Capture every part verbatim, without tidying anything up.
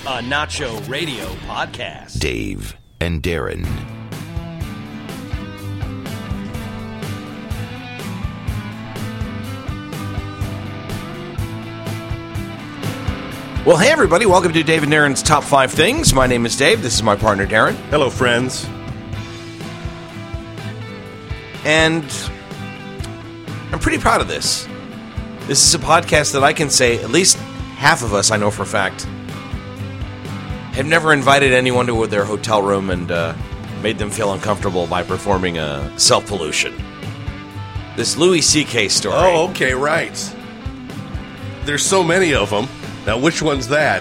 a Nacho Radio podcast. Dave and Darren. Well, hey, everybody. Welcome to Dave and Darren's Top five Things. My name is Dave. This is my partner, Darren. Hello, friends. And I'm pretty proud of this. This is a podcast that I can say, at least half of us, I know for a fact, have never invited anyone to their hotel room and uh, made them feel uncomfortable by performing a self-pollution. This Louis C K story. Oh, okay, right. There's so many of them. Now, which one's that?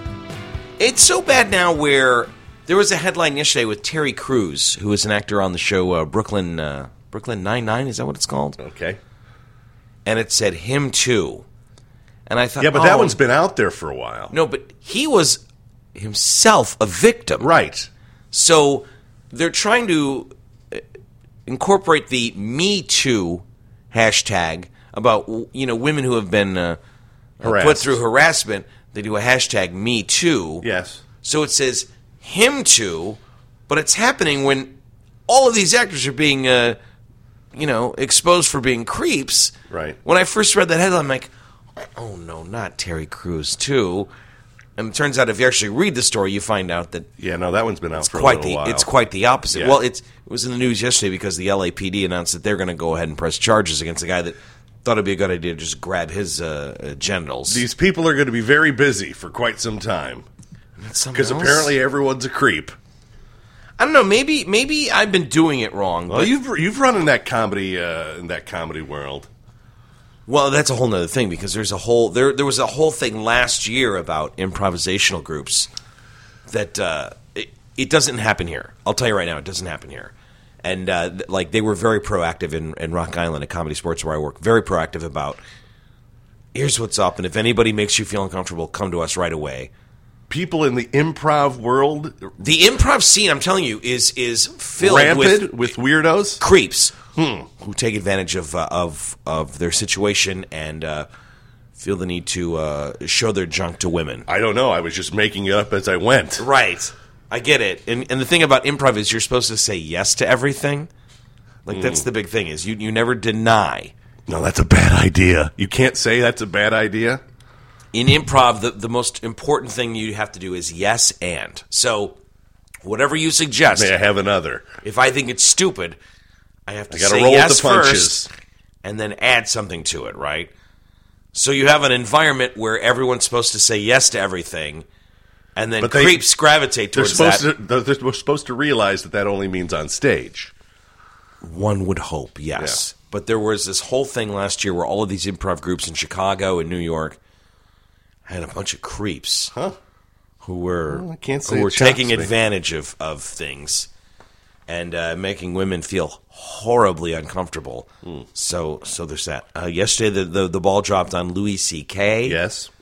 It's so bad now where there was a headline yesterday with Terry Crews, who is an actor on the show uh, Brooklyn uh, Brooklyn Nine-Nine. Is that what it's called? Okay. And it said him too. And I thought, Yeah, but oh, that one's been out there for a while. No, but he was himself a victim. Right. So they're trying to incorporate the Me Too hashtag about, you know, women who have been uh, Harassed. put through harassment. They do a hashtag Me Too. Yes. So it says him too, but it's happening when all of these actors are being, uh, you know, exposed for being creeps. Right. When I first read that headline, I'm like, oh no, not Terry Crews too. And it turns out if you actually read the story, you find out that Yeah, no, that one's been out it's for quite a little the while. it's quite the opposite. Yeah. Well, it's, it was in the news yesterday because the L A P D announced that they're going to go ahead and press charges against the guy that thought it'd be a good idea to just grab his uh, uh, genitals. These people are going to be very busy for quite some time. Because apparently everyone's a creep. I don't know. Maybe maybe I've been doing it wrong. Well, but, you've you've run in that comedy uh, in that comedy world. well, that's a whole nother thing because there's a whole there there was a whole thing last year about improvisational groups that uh, it, it doesn't happen here. I'll tell you right now, it doesn't happen here. And uh, th- like they were very proactive in, in Rock Island at Comedy Sports where I work. Very proactive about here's what's up, and if anybody makes you feel uncomfortable, come to us right away. People in the improv world The improv scene, I'm telling you, is is filled rampant with with weirdos. creeps Hmm. who take advantage of uh, of of their situation and uh, feel the need to uh, show their junk to women. I don't know. I was just making it up as I went. Right, I get it. And and the thing about improv is you're supposed to say yes to everything. Like that's the big thing is you you never deny. No, that's a bad idea. You can't say that's a bad idea. In improv, the, the most important thing you have to do is yes and. So, whatever you suggest, May I have another? if I think it's stupid, I have to I gotta say roll with yes the punches. first and then add something to it, right? So you have an environment where everyone's supposed to say yes to everything, and then But they- creeps gravitate They're towards supposed that. to. They're supposed to realize that that only means on stage. One would hope, yes. But there was this whole thing last year where all of these improv groups in Chicago and New York had a bunch of creeps Huh? who were Well, I can't say who it were shocks taking me. advantage of, of things and uh, making women feel horribly uncomfortable. Hmm. So so there's that. Uh, yesterday the, the the ball dropped on Louis C K. Yes.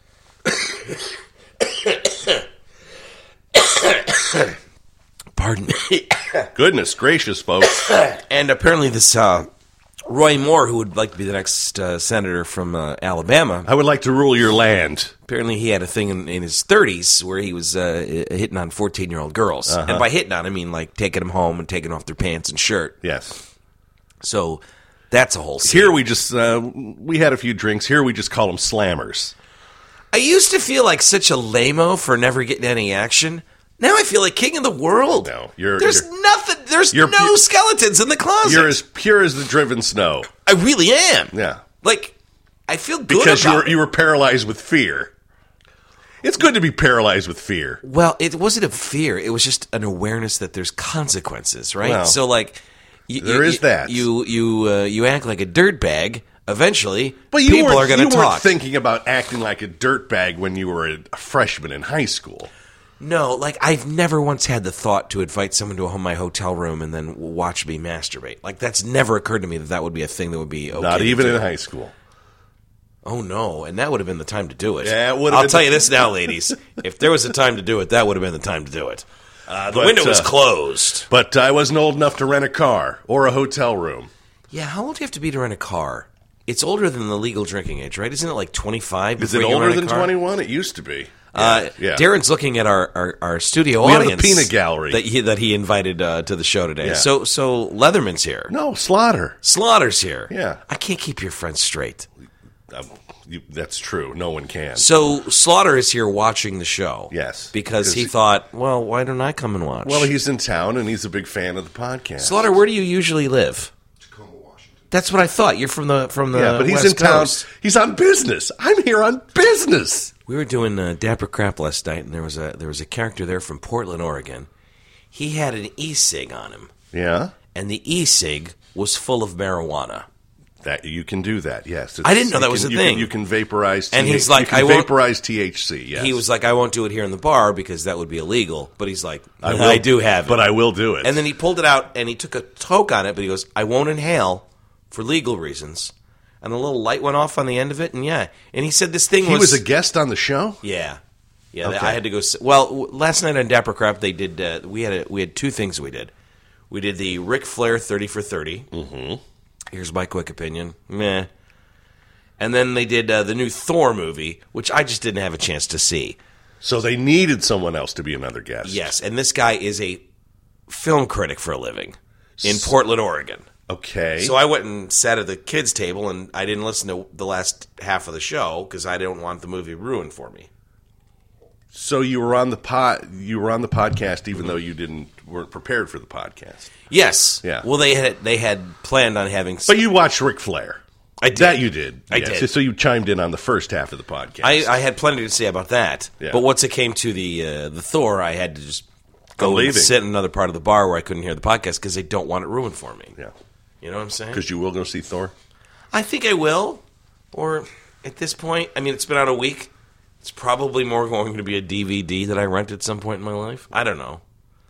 Pardon me. Goodness gracious, folks. And apparently this uh, Roy Moore, who would like to be the next uh, senator from uh, Alabama, I would like to rule your land. apparently he had a thing in, in his thirties where he was uh, hitting on fourteen-year-old girls. Uh-huh. And by hitting on, I mean like taking them home and taking off their pants and shirt. Yes. So that's a whole scene. Here we just uh, we had a few drinks. Here we just call them slammers. I used to feel like such a lame-o for never getting any action. Now I feel like king of the world. No, you're- There's you're- nothing. There's you're- no you're- skeletons in the closet. You're as pure as the driven snow. I really am. Yeah. Like I feel good Because you about were you were paralyzed with fear. It's good to be paralyzed with fear. Well, it wasn't a fear. It was just an awareness that there's consequences, right? Well, so, like, you, there you, is that. You you uh, you act like a dirtbag. Eventually, But you people weren't, are going you to weren't talk. thinking about acting like a dirtbag when you were a freshman in high school. No, like I've never once had the thought to invite someone to my hotel room and then watch me masturbate. Like that's never occurred to me that that would be a thing that would be okay. Not to even do. in high school. Oh no, and that would have been the time to do it. Yeah, it would have I'll been tell the- you this now, ladies. If there was a time to do it, that would have been the time to do it. Uh, the But, window was uh, closed. But I wasn't old enough to rent a car or a hotel room. Yeah, how old do you have to be to rent a car? It's older than the legal drinking age, right? Isn't it like twenty-five? Is it older than twenty-one? It used to be. Uh, yeah. Darren's looking at our, our, our studio We have the audience. peanut gallery. That he, that he invited uh, to the show today. Yeah. So so Leatherman's here. No, Slaughter. Slaughter's here. Yeah. I can't keep your friends straight. Um, you, that's true. No one can. So Slaughter is here watching the show. Yes. Because he Because- thought, well, why don't I come and watch? Well, he's in town, and he's a big fan of the podcast. Slaughter, where do you usually live? Tacoma, Washington. That's what I thought. You're from the from the Yeah, but he's West in town. Coast. He's on business. I'm here on business. We were doing uh, Dapper Crap last night, and there was a there was a character there from Portland, Oregon. He had an e-cig on him, Yeah, and the e-cig was full of marijuana. that you can do that. Yes, It's- I didn't know you that was can- a you thing. Can, you can vaporize, And T- he's like, you can I won't- vaporize T H C. Yes, He was like, I won't do it here in the bar because that would be illegal. But he's like, I, will, do have it. but I will do it. And then he pulled it out, and he took a toke on it, but he goes, I won't inhale for legal reasons. And the little light went off on the end of it, and yeah. And he said this thing he was... was a guest on the show. Yeah. Yeah, Okay. I had to go. s- Well, w- last night on Dapper Crap, they did. Uh, we had a, we had two things we did. We did the Ric Flair thirty for thirty. Mm-hmm. Here's my quick opinion. Meh. And then they did uh, the new Thor movie, which I just didn't have a chance to see. So they needed someone else to be another guest. Yes, and this guy is a film critic for a living in Portland, Oregon. Okay. So I went and sat at the kids' table, and I didn't listen to the last half of the show because I don't want the movie ruined for me. So you were on the pod. You were on the podcast, even though you didn't weren't prepared for the podcast. Yes. Yeah. Well, they had they had planned on having. But you watched Ric Flair. I did. That you did. I Yes. did. So you chimed in on the first half of the podcast. I, I had plenty to say about that. Yeah. But once it came to the uh, the Thor, I had to just I'm go and leaving. sit in another part of the bar where I couldn't hear the podcast because they don't want it ruined for me. Yeah. You know what I'm saying? Because you will go see Thor. I think I will. Or at this point, I mean, it's been out a week. It's probably more going to be a D V D that I rent at some point in my life. I don't know.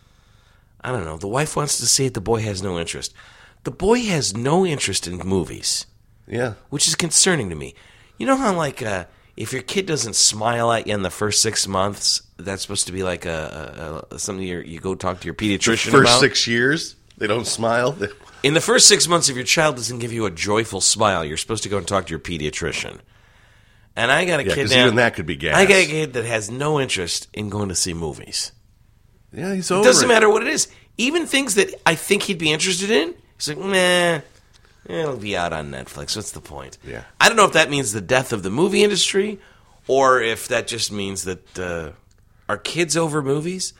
I don't know. The wife wants to see it. The boy has no interest. The boy has no interest in movies, Yeah. which is concerning to me. You know how, like, uh, if your kid doesn't smile at you in the first six months, that's supposed to be like a, a, a something you you go talk to your pediatrician First about? six years, they don't smile. They- In the first six months, if your child doesn't give you a joyful smile, you're supposed to go and talk to your pediatrician. And I got a Yeah, kid 'cause now. even that could be gas. I got a kid that has no interest in going to see movies. Yeah, he's It over doesn't it. matter what it is. Even things that I think he'd be interested in, he's like, nah, it'll be out on Netflix. What's the point? Yeah. I don't know if that means the death of the movie industry or if that just means that uh, are kids over movies?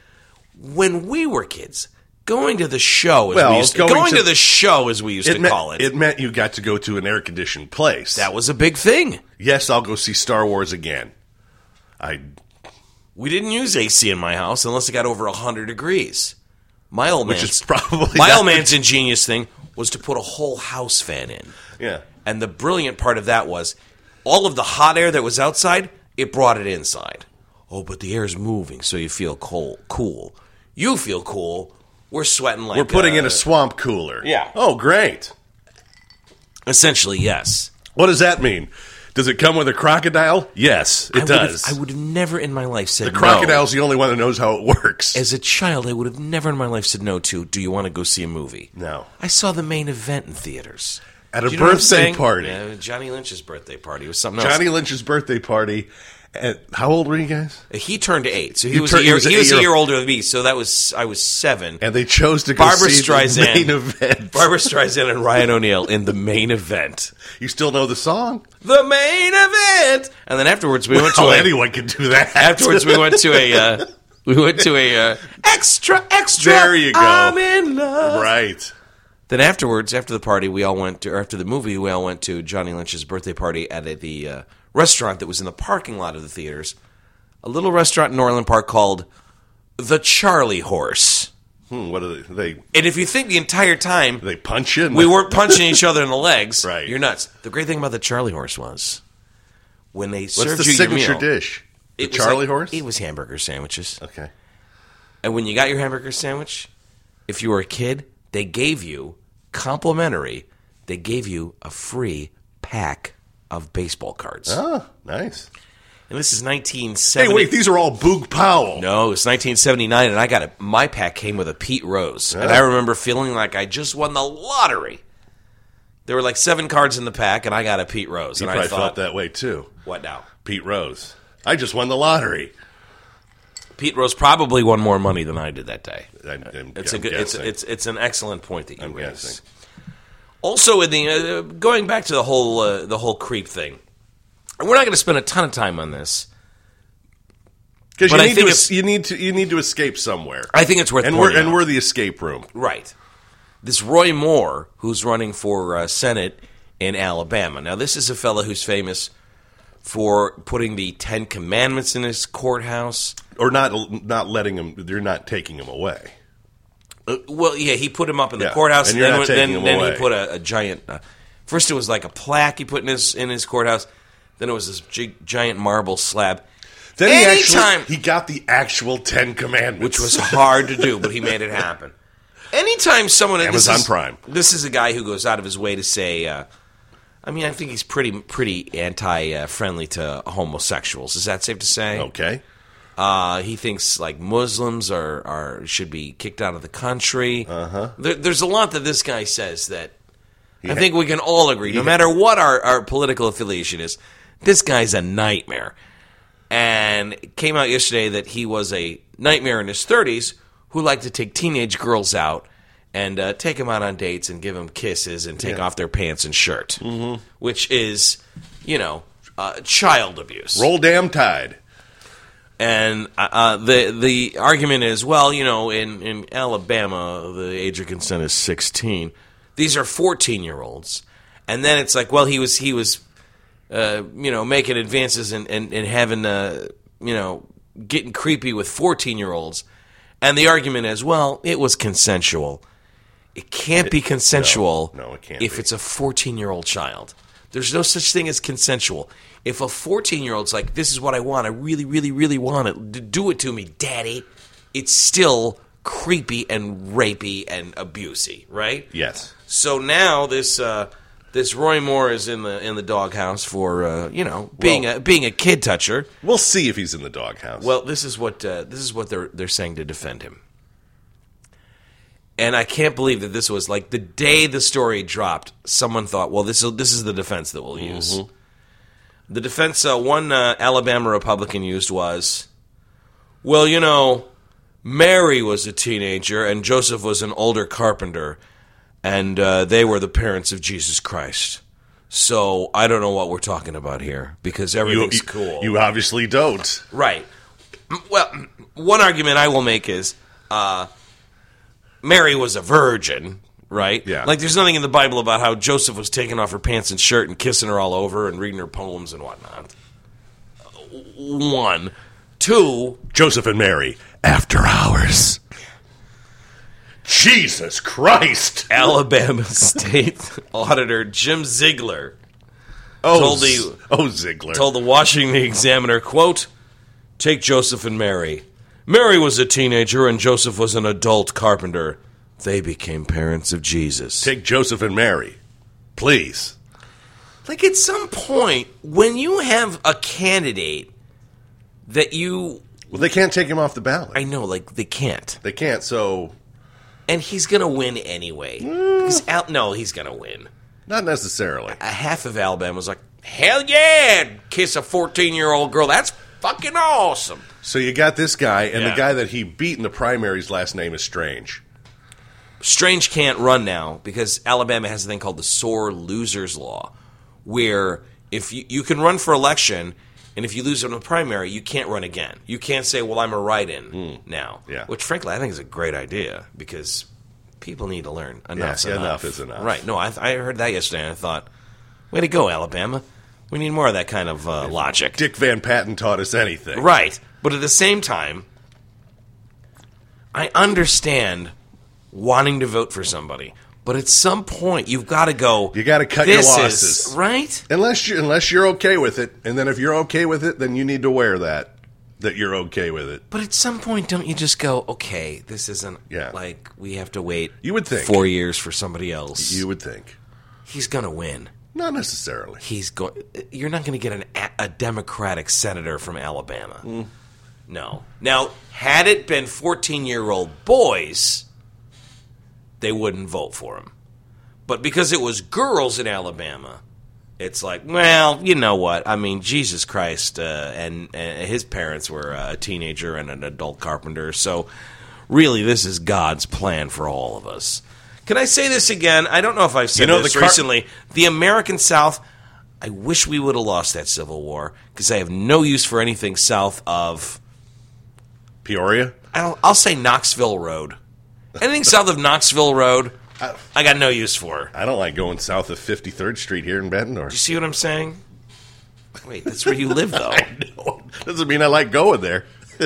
When we were kids, going to the show, as Well, we used to, going going, to- to, the show, as we used It to meant, call it, it meant you got to go to an air-conditioned place. that was a big thing. Yes, I'll go see Star Wars again. I We didn't use A C in my house unless it got over one hundred degrees. My old Which man's, is probably my not old the- man's ingenious thing was to put a whole house fan in. yeah. And the brilliant part of that was all of the hot air that was outside, it brought it inside. Oh, but the air's moving, so you feel cold, cool. You feel cool. We're sweating like We're putting uh, in a swamp cooler. Yeah. Oh, great. essentially, yes. What does that mean? Does it come with a crocodile? Yes, it I would have- does. I would have never in my life said the crocodile's no. the only one that knows how it works. As a child, I would have never in my life said no to, do you want to go see a movie? No. I saw the main event in theaters. At a Do you know what I'm birthday saying? party. Yeah, Johnny Lynch's birthday party was something else. Johnny Lynch's birthday party. And how old were you guys? He turned eight, so he You was, turned- a he year, was he an was a eight-year-old. year older than me. So that was I was seven. And they chose to go Barbara see Streisand. the main event. Barbara Streisand and Ryan O'Neal in the main event. You still know the song? The main event, and then afterwards we went to Well, a, anyone can do that. afterwards we went to a uh, we went to a uh, extra extra. There you go. I'm in love. Right. Then afterwards, after the party, we all went to, or after the movie, we all went to Johnny Lynch's birthday party at a, the uh, restaurant that was in the parking lot of the theaters. A little restaurant in Norland Park called The Charlie Horse. Hmm, what are they? They, And if you think the entire time they punch you? in we the- weren't punching each other in the legs, Right. you're nuts. The great thing about the Charlie Horse was when they What's served the you signature your meal, dish? The it was Charlie like- horse? It was hamburger sandwiches. Okay. And when you got your hamburger sandwich, if you were a kid, they gave you complimentary. They gave you a free pack of baseball cards. Oh, nice. And this is nineteen Hey, seventy. wait, these are all Boog Powell. No, it's nineteen seventy-nine, and I got a my pack came with a Pete Rose, and Yeah. I remember feeling like I just won the lottery. There were like seven cards in the pack, and I got a Pete Rose, You and I probably thought, felt that way, too. "What now?" Pete Rose. I just won the lottery. Pete Rose probably won more money than I did that day. I'm, I'm, It's I'm a good. It's, guessing. it's it's an excellent point that you I'm raise. guessing. Also, in the uh, going back to the whole uh, the whole creep thing, and we're not going to spend a ton of time on this. Because But I you need think to it's- es- you need to you need to escape somewhere. I think it's worth and we're pointing and out. we're the escape room. Right. This Roy Moore, who's running for uh, Senate in Alabama. Now, this is a fellow who's famous for putting the Ten Commandments in his courthouse. Or not not letting them. They're not taking them away. Uh, well, yeah, he put him up in the Yeah, courthouse, and and, you're then, not then, taking him then away. he put a, a giant. Uh, first, it was like a plaque he put in his in his courthouse. Then it was this gi- giant marble slab. Then he Anytime, actually he got the actual Ten Commandments, which was hard to do, but he made it happen. Anytime someone Amazon this is, Prime. This is a guy who goes out of his way to say. Uh, I mean, I think he's pretty pretty anti uh, friendly to homosexuals. Is that safe to say? okay. Uh, he thinks like Muslims are, are should be kicked out of the country. Uh-huh. There, there's a lot that this guy says that I think we can all agree, no matter what our, our political affiliation is, this guy's a nightmare. And it came out yesterday that he was a nightmare in his thirties who liked to take teenage girls out and uh, take them out on dates and give them kisses and take Yeah. off their pants and shirt, mm-hmm. which is, you know, uh, child abuse. Roll damn tide. And uh, the the argument is, well, you know, in, in Alabama, the age of consent is sixteen. These are fourteen-year-olds. And then it's like, well, he was, he was uh, you know, making advances and, and, and having, uh, you know, getting creepy with fourteen-year-olds. And the argument is, well, it was consensual. It can't be consensual no, it can't if be. it's a fourteen-year-old child. There's no such thing as consensual. If a fourteen-year-old's like, this is what I want, I really, really, really want it, D- do it to me, daddy, it's still creepy and rapey and abusey, right? Yes. So now this uh, this Roy Moore is in the in the doghouse for uh, you know being Well- a being a kid toucher. We'll see if he's in the doghouse. Well, this is what uh, this is what they're they're saying to defend him. And I can't believe that this was like the day the story dropped. Someone thought, well, this is this is the defense that we'll use. Mm-hmm. The defense uh, one uh, Alabama Republican used was, well, you know, Mary was a teenager and Joseph was an older carpenter, and uh, they were the parents of Jesus Christ. So I don't know what we're talking about here because you, everything's you- cool. You obviously don't. Right. M- Well, one argument I will make is uh, Mary was a virgin, right? Yeah. Like, there's nothing in the Bible about how Joseph was taking off her pants and shirt and kissing her all over and reading her poems and whatnot. One. Two, Joseph and Mary, after hours. Jesus Christ. Alabama State Auditor Jim Ziegler Oh, Told Z- the- oh Ziegler. told the Washington Examiner, quote, take Joseph and Mary. Mary was a teenager and Joseph was an adult carpenter. They became parents of Jesus. Take Joseph and Mary. Please. Like, at some point, when you have a candidate that you... Well, they can't take him off the ballot. I know, like, they can't. They can't, so And he's going to win anyway. Because Al- no, he's going to win. not necessarily. A half of Alabama was like, hell yeah, kiss a fourteen-year-old girl. That's fucking awesome. So you got this guy, and Yeah. the guy that he beat in the primaries last name is Strange. Strange can't run now because Alabama has a thing called the sore losers law, where if you, you can run for election, and if you lose in a primary, you can't run again. You can't say, well, I'm a write-in now. Yeah. Which, frankly, I think is a great idea because people need to learn enough's Yeah, enough. enough is enough. Right. No, I, I heard that yesterday, and I thought, way to go, Alabama. We need more of that kind of uh, logic. Dick Van Patten taught us anything. Right. But at the same time, I understand wanting to vote for somebody. But at some point, you've got to go. You gotta cut your "This losses." is-" right? Unless you unless you're okay with it, and then if you're okay with it, then you need to wear that that you're okay with it. But at some point, don't you just go, okay, this isn't Yeah. like we have to wait You would think. four years for somebody else. You would think. He's going to win. Not necessarily. He's going. You're not going to get an, a Democratic senator from Alabama. Mm. No. Now, had it been fourteen-year-old boys, they wouldn't vote for him. But because it was girls in Alabama, it's like, well, you know what? I mean, Jesus Christ, uh, and, and his parents were a teenager and an adult carpenter, so really this is God's plan for all of us. Can I say this again? I don't know if I've said You know, this the car- recently. The American South, I wish we would have lost that Civil War, because I have no use for anything south of, Peoria? I'll, I'll say Knoxville Road. Anything south of Knoxville Road, I got no use for. I don't like going south of fifty-third Street here in Bettendorf. You see what I'm saying? Wait, that's where you live, though. I know. Doesn't mean I like going there.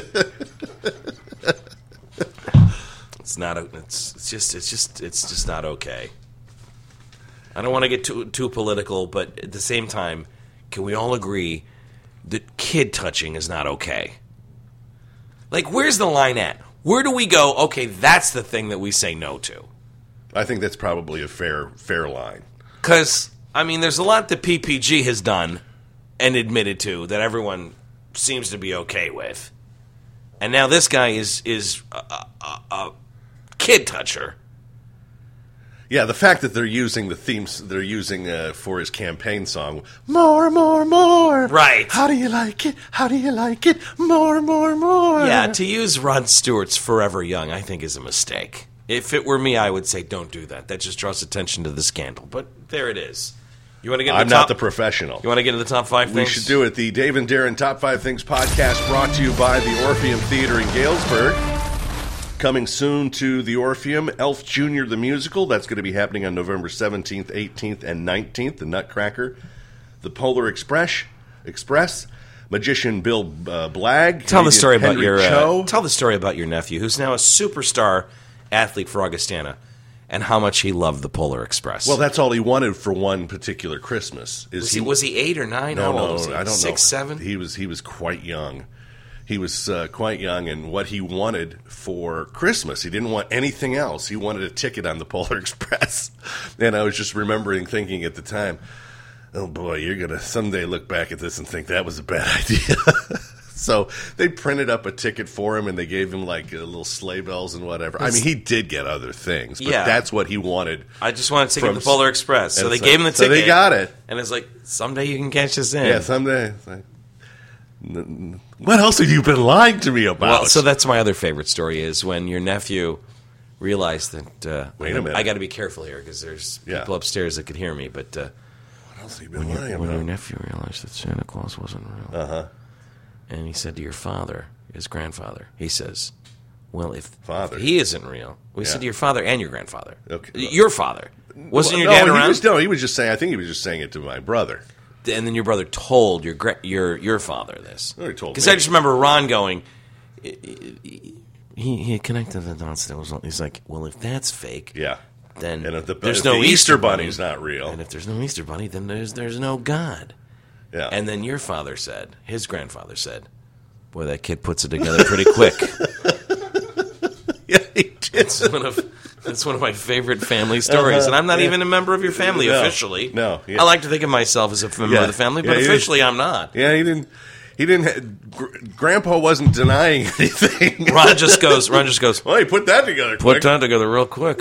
It's not. A, it's, it's just. It's just. It's just not okay. I don't want to get too too political, but at the same time, can we all agree that kid touching is not okay? Like, where's the line at? Where do we go? Okay, that's the thing that we say no to. I think that's probably a fair fair line. Because, I mean, there's a lot that P P G has done and admitted to that everyone seems to be okay with. And now this guy is is a, a, a kid toucher. Yeah, the fact that they're using the themes they're using uh, for his campaign song, more, more, more. Right. How do you like it? How do you like it? More, more, more. Yeah, to use Rod Stewart's Forever Young, I think is a mistake. If it were me, I would say don't do that. That just draws attention to the scandal. But there it is. You want to get into I'm the top, not the professional. You want to get into the top five We things? should do it. The Dave and Darren Top five Things podcast brought to you by the Orpheum Theater in Galesburg. Coming soon to the Orpheum, Elf Junior the Musical. That's going to be happening on November seventeenth, eighteenth, and nineteenth. The Nutcracker. The Polar Express. Express. Magician Bill uh, Blagg. Tell the comedian story about Henry your Cho. uh, tell the story about your nephew, who's now a superstar athlete for Augustana, and how much he loved the Polar Express. Well, that's all he wanted for one particular Christmas. Is was he, was he eight or nine? No, how old no, was he? I don't know. Six, seven? He was he was quite young. He was uh, quite young, and what he wanted for Christmas, he didn't want anything else. He wanted a ticket on the Polar Express. And I was just remembering thinking at the time, oh boy, you're going to someday look back at this and think that was a bad idea. So they printed up a ticket for him, and they gave him like uh, little sleigh bells and whatever. I mean, he did get other things, but Yeah. that's what he wanted. I just wanted to take From- the Polar Express. So And they so- gave him the so ticket. they got it. And it's like, someday you can catch us in. Yeah, someday. It's like, n- n- what else have you been lying to me about? Well, so that's my other favorite story is when your nephew realized that. Uh, Wait a minute. I got to be careful here because there's Yeah. people upstairs that could hear me. But uh, what else have you been lying when your about? nephew realized that Santa Claus wasn't real, Uh-huh. and he said to your father, his grandfather, he says, "Well, if, Father. if he isn't real," we Yeah. said to your father and your grandfather, Okay. your father wasn't Well, your no, dad he around? was, no, he was just saying. I think he was just saying it to my brother. And then your brother told your gra- your your father this. Oh, he told Because me. I just remember Ron going, he, he connected the dots. That was he's like, well, if that's fake, Yeah. then And if the, there's if no the Easter bunny. Bunny's not real. And if there's no Easter bunny, then there's there's no God. Yeah. And then your father said, his grandfather said, boy, that kid puts it together pretty quick. yeah, he did. It's one of that's one of my favorite family stories, Uh-huh. and I'm not Yeah. even a member of your family No. officially. No. Yeah. I like to think of myself as a member Yeah. of the family, but Yeah, he officially I'm not. Yeah, he didn't. He didn't. Ha- Gr- Grandpa wasn't denying anything. Ron just goes. Ron just goes. Well, he put that together. Put quick. that together real quick.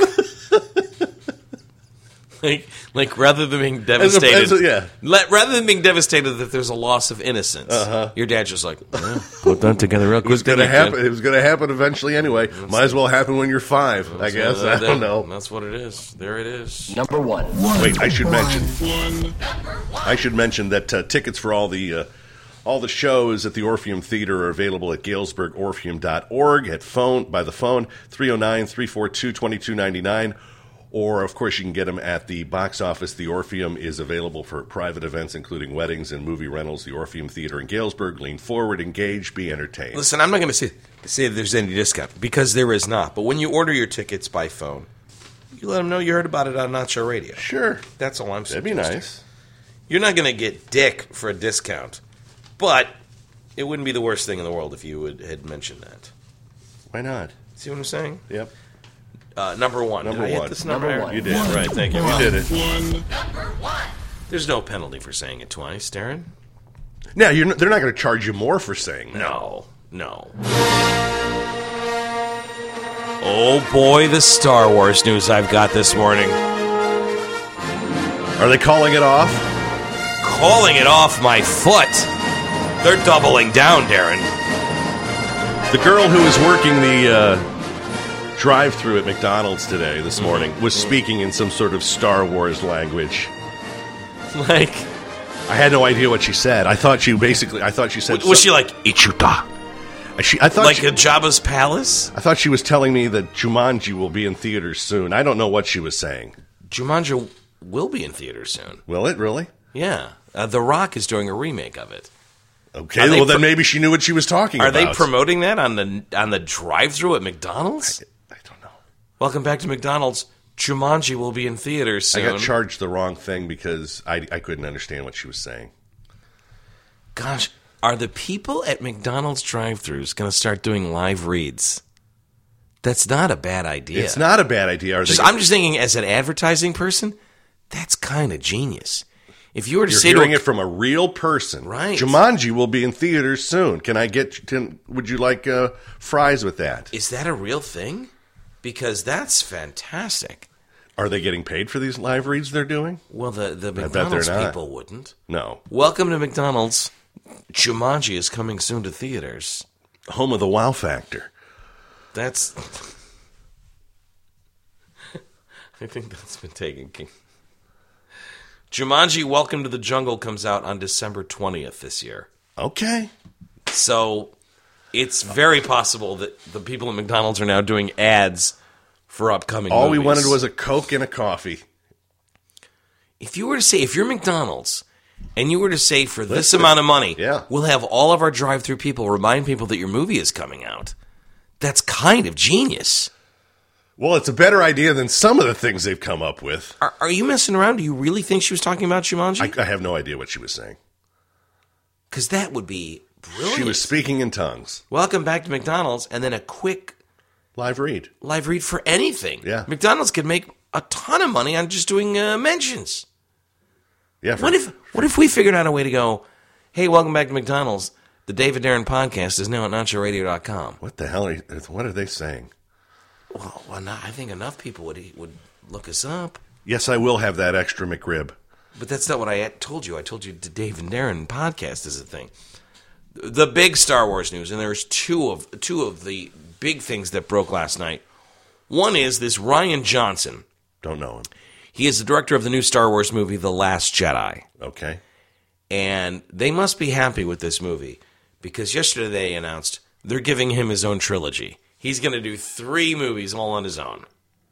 like, like rather than being devastated, as a- yeah. let, rather than being devastated that there's a loss of innocence, uh-huh. your dad's just like, yeah, put that together real quick. It was going to didn't it, kid? happen. It was going to happen eventually anyway. Might as well happen when you're five. I That's guess. what- I don't that- know. That's what it is. There it is. Number one. Wait, I should mention. I should mention that uh, tickets for all the uh, all the shows at the Orpheum Theater are available at galesburg orpheum dot org at phone by the phone three oh nine, three four two, two two nine nine, or of course you can get them at the box office. The Orpheum is available for private events including weddings and movie rentals. The Orpheum Theater in Galesburg. Lean forward, engage, be entertained. Listen, I'm not going to say say that there's any discount because there is not. But when you order your tickets by phone, you let them know you heard about it on Nacho Radio. Sure, That's all I'm that'd be suggesting. nice. You're not going to get dick for a discount, but it wouldn't be the worst thing in the world if you would, had mentioned that. Why not? See what I'm saying? Yep, Uh, number one. Number Did I hit one. this number? Number Aaron? one. you did Right, thank you. You Well, did it. There's no penalty for saying it twice, Darren. Now you're n- they're not going to charge you more for saying that. No, no. Oh boy, the Star Wars news I've got this morning. Are they calling it off? calling it off my foot. They're doubling down, Darren. The girl who was working the uh, drive-thru at McDonald's today, this morning, was speaking in some sort of Star Wars language. Like, I had no idea what she said. I thought she basically, I thought she said... was she some- like, Ichuta? She, I thought Like she, a Jabba's palace? I thought she was telling me that Jumanji will be in theaters soon. I don't know what she was saying. Jumanji will be in theaters soon. Will it really? Yeah. Uh, The Rock is doing a remake of it. Okay, Are they well then pro- maybe she knew what she was talking Are about. they promoting that on the on the drive-thru at McDonald's? I don't know. Welcome back to McDonald's. Jumanji will be in theaters soon. I got charged the wrong thing because I, I couldn't understand what she was saying. Gosh, are the people at McDonald's drive-thrus going to start doing live reads? That's not a bad idea. It's not a bad idea. Are they? Just, I'm just thinking, as an advertising person, that's kind of genius. If you were to You're say hearing to a, it from a real person. Right. Jumanji will be in theaters soon. Can I get? Can, would you like uh, fries with that? is that a real thing? Because that's fantastic. Are they getting paid for these live reads they're doing? Well, the, the bet they're McDonald's not. people wouldn't. No. Welcome to McDonald's. Jumanji is coming soon to theaters. Home of the Wow Factor. That's... I think that's been taken. Jumanji Welcome to the Jungle comes out on December twentieth this year. Okay. So it's very possible that the people at McDonald's are now doing ads for upcoming All movies. we wanted was a Coke and a coffee. If you were to say, if you're McDonald's, and you were to say for this Listen, amount of money, yeah. we'll have all of our drive-thru people remind people that your movie is coming out, that's kind of genius. Well, it's a better idea than some of the things they've come up with. Are, are you messing around? Do you really think she was talking about Jumanji? I, I have no idea what she was saying. Because that would be brilliant. She was speaking in tongues. Welcome back to McDonald's, and then a quick Live read. live read for anything. Yeah. McDonald's could make a ton of money on just doing uh, mentions. Yeah. For, What if what if we figured out a way to go, hey, welcome back to McDonald's. The David Darren podcast is now at nacho radio dot com. What the hell? Are you, what are they saying? Well, well no, I think enough people would would look us up. Yes, I will have that extra McRib. But that's not what I told you. I told you the Dave and Darren podcast is a thing. The big Star Wars news, and there's two of two of the big things that broke last night. One is this Rian Johnson. Don't know him. He is the director of the new Star Wars movie, The Last Jedi. Okay. And they must be happy with this movie because yesterday they announced they're giving him his own trilogy. He's going to do three movies all on his own.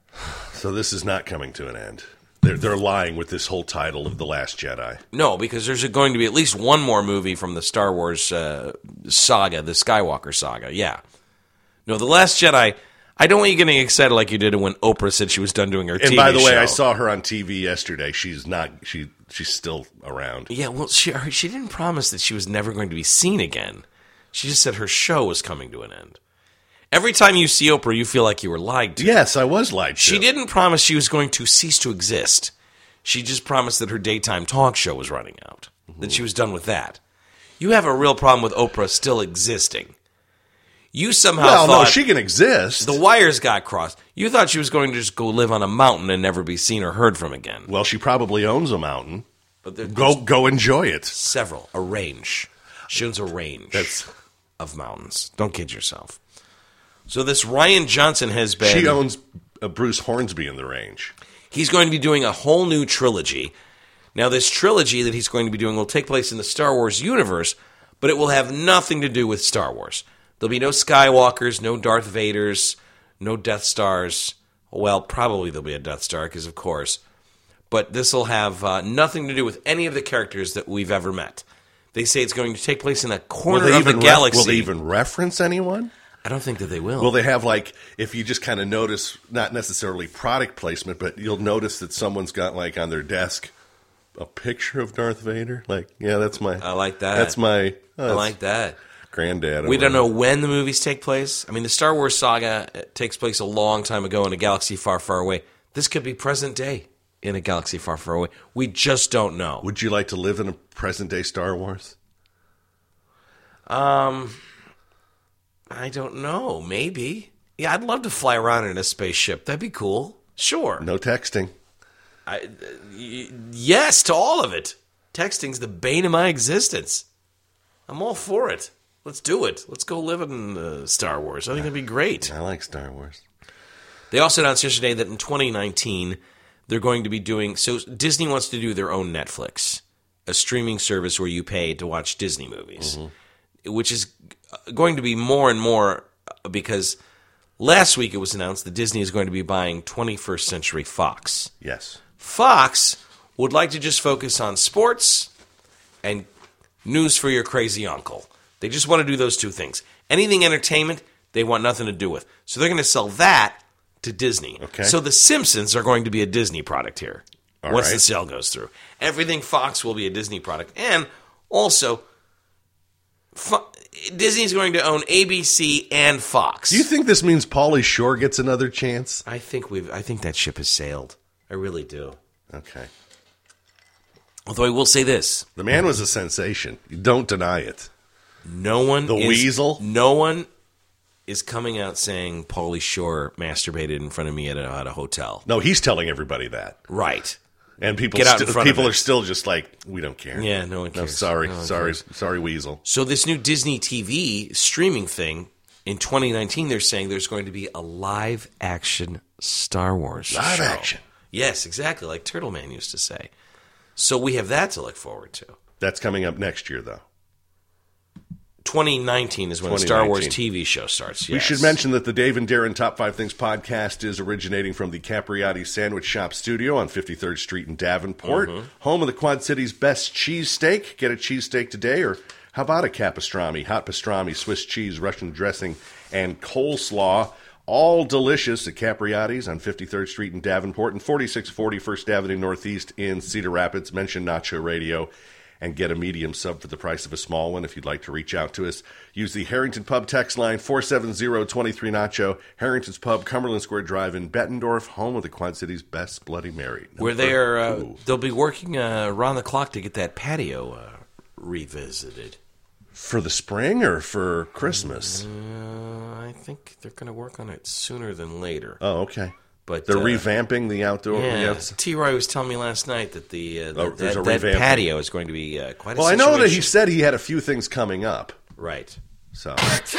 So this is not coming to an end. They're, they're lying with this whole title of The Last Jedi. No, because there's going to be at least one more movie from the Star Wars uh, saga, the Skywalker saga. Yeah. No, The Last Jedi, I don't want you getting excited like you did when Oprah said she was done doing her T V And by the way, show. I saw her on T V yesterday. She's not. She she's still around. Yeah, well, she she didn't promise that she was never going to be seen again. She just said her show was coming to an end. Every time you see Oprah, you feel like you were lied to. Yes, I was lied to. She didn't promise she was going to cease to exist. She just promised that her daytime talk show was running out, mm-hmm. that she was done with that. You have a real problem with Oprah still existing. You somehow Well, thought no, she can exist. the wires got crossed. You thought she was going to just go live on a mountain and never be seen or heard from again. Well, she probably owns a mountain. But there- Go go enjoy it. several, a range. She owns a range That's- of mountains. Don't kid yourself. So this Rian Johnson has been... She owns uh, Bruce Hornsby in the range. He's going to be doing a whole new trilogy. Now, this trilogy that he's going to be doing will take place in the Star Wars universe, but it will have nothing to do with Star Wars. There'll be no Skywalkers, no Darth Vaders, no Death Stars. Well, probably there'll be a Death Star, because of course. But this will have uh, nothing to do with any of the characters that we've ever met. They say it's going to take place in a corner Will they of the even re- galaxy. will they even reference anyone? I don't think that they will. Will they have, like, if you just kind of notice, not necessarily product placement, but you'll notice that someone's got, like, on their desk a picture of Darth Vader? Like, yeah, that's my... I like that. That's my... Oh, I that's like that. Granddad. We don't know when the movies take place. I mean, the Star Wars saga takes place a long time ago in a galaxy far, far away. This could be present day in a galaxy far, far away. We just don't know. Would you like to live in a present-day Star Wars? Um, I don't know. Maybe. Yeah, I'd love to fly around in a spaceship. That'd be cool. Sure. No texting. I, y- yes to all of it. Texting's the bane of my existence. I'm all for it. Let's do it. Let's go live in uh, Star Wars. I think that'd be great. I like Star Wars. They also announced yesterday that in twenty nineteen, they're going to be doing... So Disney wants to do their own Netflix, a streaming service where you pay to watch Disney movies, mm-hmm. which is going to be more and more because last week it was announced that Disney is going to be buying twenty-first Century Fox. Yes. Fox would like to just focus on sports and news for your crazy uncle. They just want to do those two things. Anything entertainment, they want nothing to do with. So they're going to sell that to Disney. Okay. So The Simpsons are going to be a Disney product here All once right. the sale goes through. Everything Fox will be a Disney product. And also, Fo- Disney's going to own A B C and Fox. Do you think this means Pauly Shore gets another chance? I think we've. I think that ship has sailed. I really do. Okay. Although I will say this. The man was a sensation. You don't deny it. No one The is, Weasel? No one is coming out saying Pauly Shore masturbated in front of me at a, at a hotel. No, he's telling everybody that. Right. And people Get out in sti- front of people it. are still just like, we don't care. Yeah, no one No, cares. sorry. No one sorry. cares. Sorry, Weasel. So this new Disney T V streaming thing, in twenty nineteen, they're saying there's going to be a live-action Star Wars Live show. action. Yes, exactly, like Turtle Man used to say. So we have that to look forward to. That's coming up next year, though. twenty nineteen is when the Star Wars T V show starts. Yes. We should mention that the Dave and Darren Top five Things podcast is originating from the Capriati Sandwich Shop studio on fifty-third Street in Davenport, Mm-hmm. home of the Quad City's best cheesesteak. Get a cheesesteak today, or how about a capastrami, hot pastrami, Swiss cheese, Russian dressing, and coleslaw. All delicious at Capriati's on fifty-third Street in Davenport and forty-six forty First Avenue Northeast in Cedar Rapids. Mention Nacho Radio and get a medium sub for the price of a small one. If you'd like to reach out to us, use the Harrington Pub text line four seven zero, two three Nacho. Harrington's Pub, Cumberland Square Drive in Bettendorf, home of the Quad City's best Bloody Mary. Where they are, uh, they'll be working uh, around the clock to get that patio uh, revisited. For the spring or for Christmas? Uh, I think they're going to work on it sooner than later. Oh, okay. But They're uh, revamping the outdoor. Yeah, yes. T. Roy was telling me last night that the uh, Oh, that, there's that, a that revamping. patio is going to be uh, quite a Well, I situation. know that he said he had a few things coming up. Right. So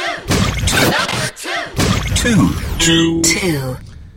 Two. Two. Two.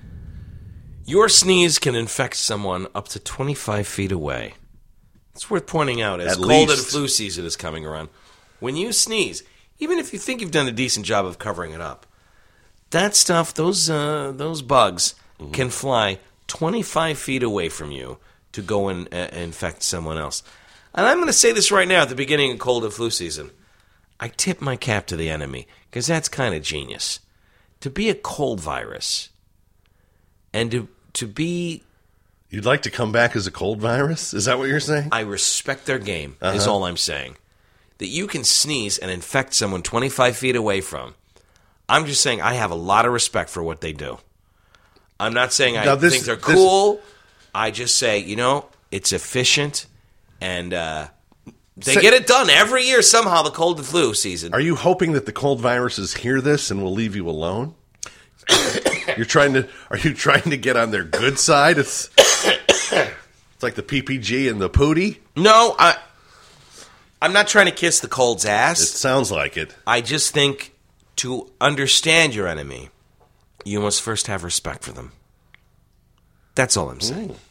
Your sneeze can infect someone up to twenty-five feet away. It's worth pointing out as At cold and least. flu season is coming around. When you sneeze, even if you think you've done a decent job of covering it up, that stuff, those uh, those bugs, Mm-hmm. can fly twenty-five feet away from you to go and uh, infect someone else. And I'm going to say this right now at the beginning of cold and flu season. I tip my cap to the enemy because that's kind of genius. To be a cold virus and to to be, you'd like to come back as a cold virus? Is that what you're saying? I respect their game, is Uh-huh. all I'm saying. That you can sneeze and infect someone twenty-five feet away from. I'm just saying I have a lot of respect for what they do. I'm not saying I Now, this- think they're this- cool. I just say, you know, it's efficient and uh, they Say- get it done every year somehow, the cold and flu season. Are you hoping that the cold viruses hear this and will leave you alone? You're trying to. Are you trying to get on their good side? It's it's like the P P G and the Pootie. No, I, I'm not trying to kiss the cold's It ass. sounds like it. I just think to understand your enemy, you must first have respect for them. That's all I'm saying. Ooh.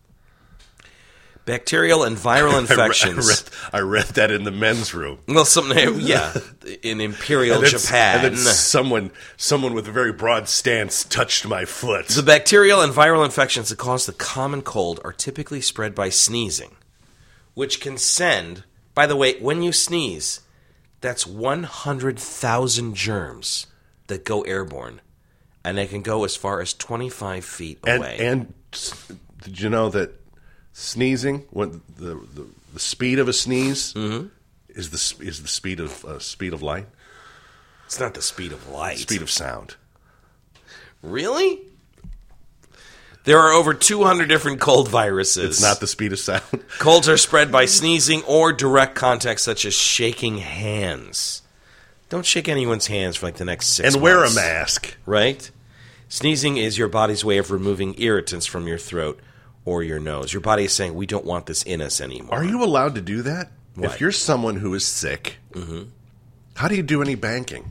Bacterial and viral I, re- I, infections. read, I read that in the men's room. Well, something, yeah, in Imperial And then- Japan. And then someone, someone with a very broad stance touched my foot. The bacterial and viral infections that cause the common cold are typically spread by sneezing, which can send, by the way, when you sneeze, that's one hundred thousand germs that go airborne, and they can go as far as twenty-five feet And, away. and s- did you know that sneezing, when the, the the speed of a sneeze Mm-hmm. is the s- is the speed of uh, speed of light, It's not the speed of light. speed of sound. Really? There are over two hundred different cold viruses. It's not the speed of sound. Colds are spread by sneezing or direct contact, such as shaking hands. Don't shake anyone's hands for like the next six And wear a months. mask. Right? Sneezing is your body's way of removing irritants from your throat or your nose. Your body is saying, we don't want this in us anymore. Are you allowed to do that? What? If you're someone who is sick, mm-hmm. how do you do any banking?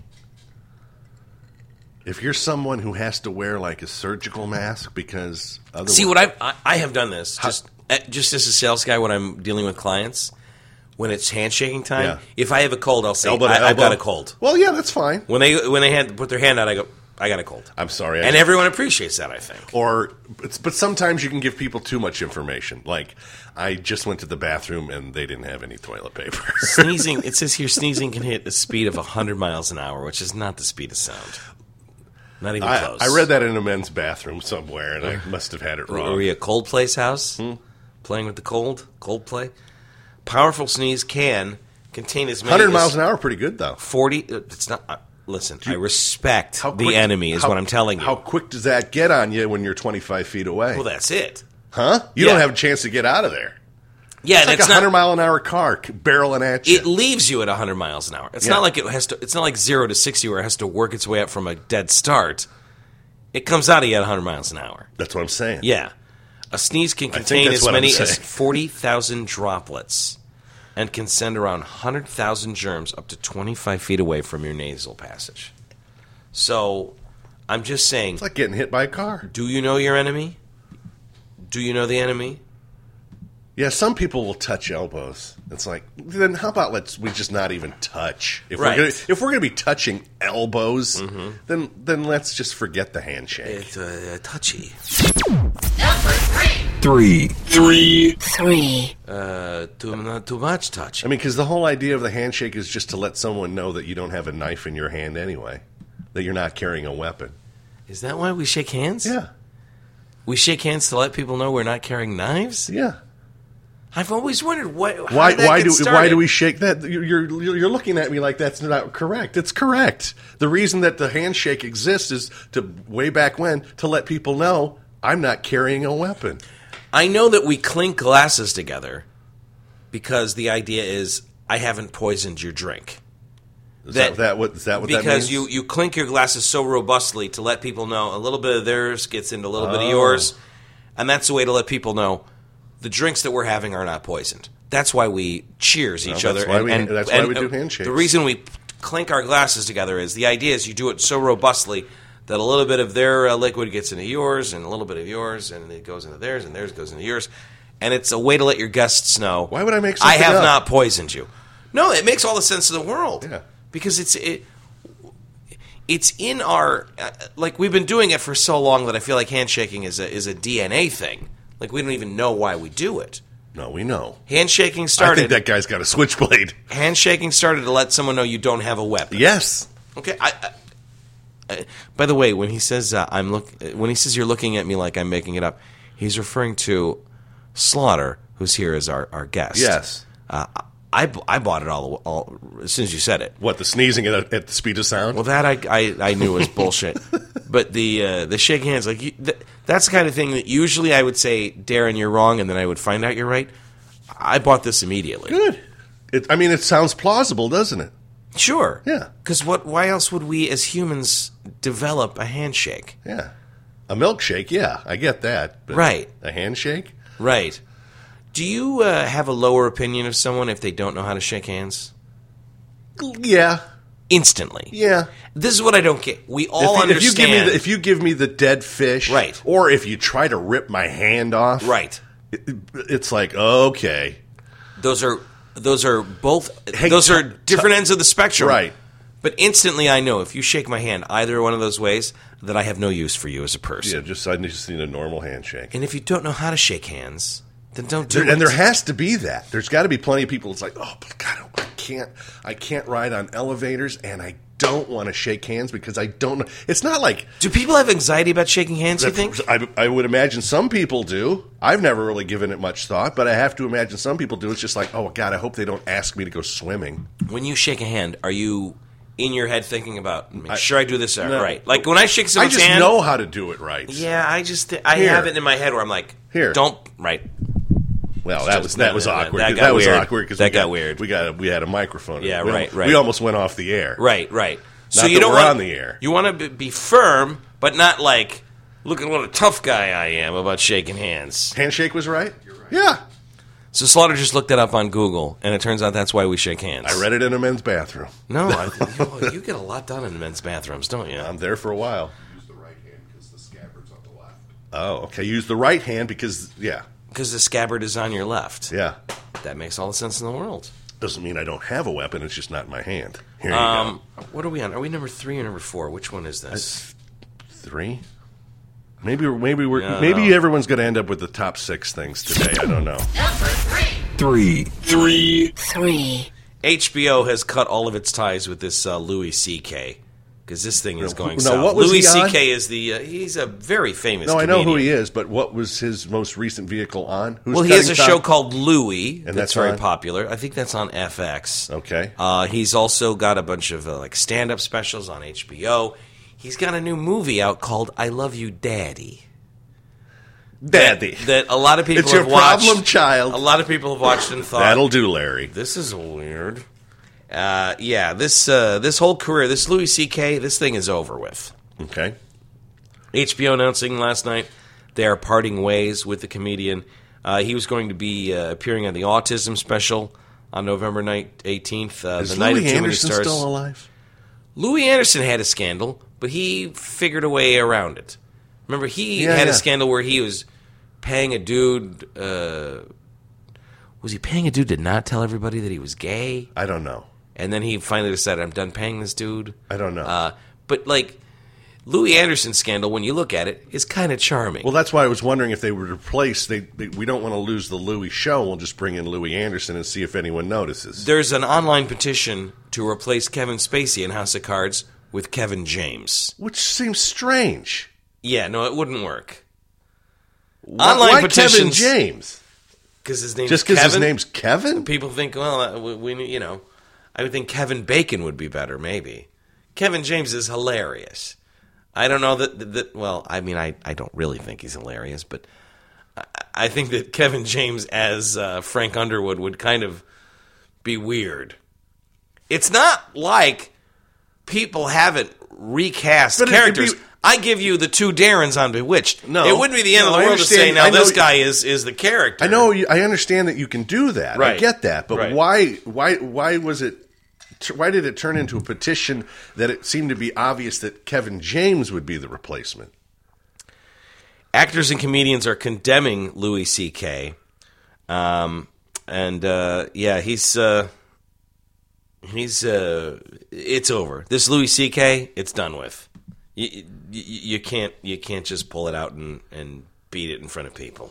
If you're someone who has to wear like a surgical mask because otherwise... See, what I've, I I have done this, how, just uh, just as a sales guy when I'm dealing with clients, when it's handshaking time, yeah. if I have a cold, I'll say, elbow to I, elbow. I've got a cold. Well, yeah, that's fine. When they when they hand, put their hand out, I go, I got a cold. I'm sorry. I and everyone appreciates that, I think. Or, but sometimes you can give people too much information. Like, I just went to the bathroom and they didn't have any toilet paper. Sneezing, it says here, sneezing can hit a speed of one hundred miles an hour, which is not the speed of sound. Not even I, close. I read that in a men's bathroom somewhere, and I must have had it wrong. Were we at Coldplay's house? Hmm? Playing with the cold? Coldplay? Powerful sneeze can contain as many one hundred as miles an hour, pretty good, though. forty, it's not... Uh, Listen, you, I respect quick, the enemy is how, what I'm telling you. How quick does that get on you when you're twenty-five feet away? Well, that's it. Huh? You yeah. don't have a chance to get out of there. Yeah, it's like a hundred mile an hour car barreling at you. It leaves you at one hundred miles an hour. It's yeah. not like it has to. It's not like zero to sixty where it has to work its way up from a dead start. It comes out of you at one hundred miles an hour. That's what I'm saying. Yeah, a sneeze can contain as many as forty thousand droplets, and can send around one hundred thousand germs up to twenty-five feet away from your nasal passage. So, I'm just saying... It's like getting hit by a car. Do you know your enemy? Do you know the enemy? Yeah, some people will touch elbows. It's like, then how about let's we just not even touch? If right. we're gonna, if we're going to be touching elbows, mm-hmm. then then let's just forget the handshake. It's uh, touchy. Number three. Three. Three. Three. Uh, too, not too much touch. I mean, because the whole idea of the handshake is just to let someone know that you don't have a knife in your hand anyway. That you're not carrying a weapon. Is that why we shake hands? Yeah. We shake hands to let people know we're not carrying knives? Yeah. I've always wondered what. How why did that why get do started? why do we shake that? You're you're you're looking at me like that's not correct. It's correct. The reason that the handshake exists is to way back when to let people know I'm not carrying a weapon. I know that we clink glasses together because the idea is I haven't poisoned your drink. Is that, that, that what is that what because that means? you, you clink your glasses so robustly to let people know a little bit of theirs gets into a little oh. bit of yours, and that's the way to let people know the drinks that we're having are not poisoned. That's why we cheers each well, other. That's why, and, we, and, that's and, why we do handshakes. The reason we clink our glasses together is the idea is you do it so robustly that a little bit of their uh, liquid gets into yours, and a little bit of yours, and it goes into theirs, and theirs goes into yours. And it's a way to let your guests know. Why would I make something I have up? not poisoned you. No, it makes all the sense in the world. Yeah. Because it's it, it's in our uh, like we've been doing it for so long that I feel like handshaking is a is a D N A thing. Like we don't even know why we do it. No, we know. Handshaking started. I think that guy's got a switchblade. Handshaking started to let someone know you don't have a weapon. Yes. Okay. I, I, I, by the way, when he says uh, I'm look, when he says you're looking at me like I'm making it up, he's referring to Slaughter, who's here as our, our guest. Yes. Uh, I, I bought it all, all as soon as you said it. What, the sneezing at, at the speed of sound? Well, that I I, I knew was bullshit. But the uh, the shaking hands, like you, th- that's the kind of thing that usually I would say, Darren, you're wrong, and then I would find out you're right. I bought this immediately. Good. It, I mean, it sounds plausible, doesn't it? Sure. Yeah. Because what? Why else would we as humans develop a handshake? Yeah. A milkshake, yeah, I get that. But right. A handshake? Right. Do you uh, have a lower opinion of someone if they don't know how to shake hands? Yeah. Instantly. Yeah. This is what I don't get. We all if, understand. If you, give me the, if you give me the dead fish, right. or if you try to rip my hand off, right. It, it's like, okay. Those are those are both hey, those t- are different t- ends of the spectrum. Right. But instantly I know if you shake my hand either one of those ways that I have no use for you as a person. Yeah, just I just need a normal handshake. And if you don't know how to shake hands, then don't do there, it. And there has to be that. There's got to be plenty of people that's like, oh, but God, I can't, I can't ride on elevators, and I don't want to shake hands because I don't know. It's not like... Do people have anxiety about shaking hands, you think? I, I would imagine some people do. I've never really given it much thought, but I have to imagine some people do. It's just like, oh, God, I hope they don't ask me to go swimming. When you shake a hand, are you in your head thinking about, make I, sure I do this no, right? Like when I shake someone's hand... I just hand, know how to do it right. Yeah, I just... I Here. have it in my head where I'm like, Here. don't... Right. Well, that was that no, was no, no, awkward. That, that, got that was weird. awkward because that we got got weird. We got we had a microphone. Yeah, we right, almost, right. We almost went off the air. Right, right. Not So that you don't we're want on the air. You want to be firm, but not like Look at what a tough guy I am about shaking hands. Handshake was right? You're right. Yeah. So Slaughter just looked that up on Google, and it turns out that's why we shake hands. I read it in a men's bathroom. No, I, you, you get a lot done in men's bathrooms, don't you? I'm there for a while. Use the right hand because the scabbard's on the left. Oh, okay. Use the right hand because, yeah. Because the scabbard is on your left. Yeah. That makes all the sense in the world. Doesn't mean I don't have a weapon. It's just not in my hand. Here you Um, go. what are we on? Are we number three or number four? Which one is this? Three? Maybe, maybe we're No, maybe no. everyone's going to end up with the top six things today. I don't know. Three. Three. Three. H B O has cut all of its ties with this uh, Louis C K because this thing is Now, going now, south. what was Louis he on? C K is the uh, he's a very famous. No, I know comedian. who he is, but what was his most recent vehicle on? Who's Well, he has a cutting show time? called Louis And that's, that's very on? popular. I think that's on F X. Okay. Uh, he's also got a bunch of uh, like stand-up specials on H B O. He's got a new movie out called "I Love You, Daddy." Daddy. That, that a lot of people It's have your watched. problem child. A lot of people have watched and thought That'll do, Larry. this is weird. Uh, yeah, this uh, this whole career, this Louis C K, this thing is over with. Okay. H B O announcing last night they are parting ways with the comedian. Uh, he was going to be uh, appearing on the Autism special on November night eighteenth. Uh, Is the night Louis of too Anderson many stars. still alive? Louis Anderson had a scandal, but he figured a way around it. Remember, he Yeah, had yeah. a scandal where he was paying a dude. Uh, was he paying a dude to not tell everybody that he was gay? I don't know. And then he finally decided, I'm done paying this dude. I don't know. Uh, but, like, Louis Anderson's scandal, when you look at it, is kind of charming. Well, that's why I was wondering if they would replace. They, they we don't want to lose the Louis show. We'll just bring in Louis Anderson and see if anyone notices. There's an online petition to replace Kevin Spacey in House of Cards with Kevin James. Which seems strange. Yeah, no, it wouldn't work. Why, Online why Kevin petitions- James? Because his name's Just because his Kevin. name's Kevin? People think, well, uh, we, we, you know, I would think Kevin Bacon would be better, maybe. Kevin James is hilarious. I don't know that, that, that well, I mean, I, I don't really think he's hilarious, but I, I think that Kevin James as uh, Frank Underwood would kind of be weird. It's not like people haven't recast But it'd characters. be- I give you the two Darrens on Bewitched. No. It wouldn't be the end No, of I the world to say, understand. now I know this you- guy is, is the character. I know. You, I understand that you can do that. I Right. get that. But Right. why? Why? Why was it? Why did it turn into a petition that it seemed to be obvious that Kevin James would be the replacement? Actors and comedians are condemning Louis C K, um, and uh, yeah, he's uh, he's uh, it's over. This Louis C K, it's done with. You, you, you can't you can't just pull it out and, and beat it in front of people.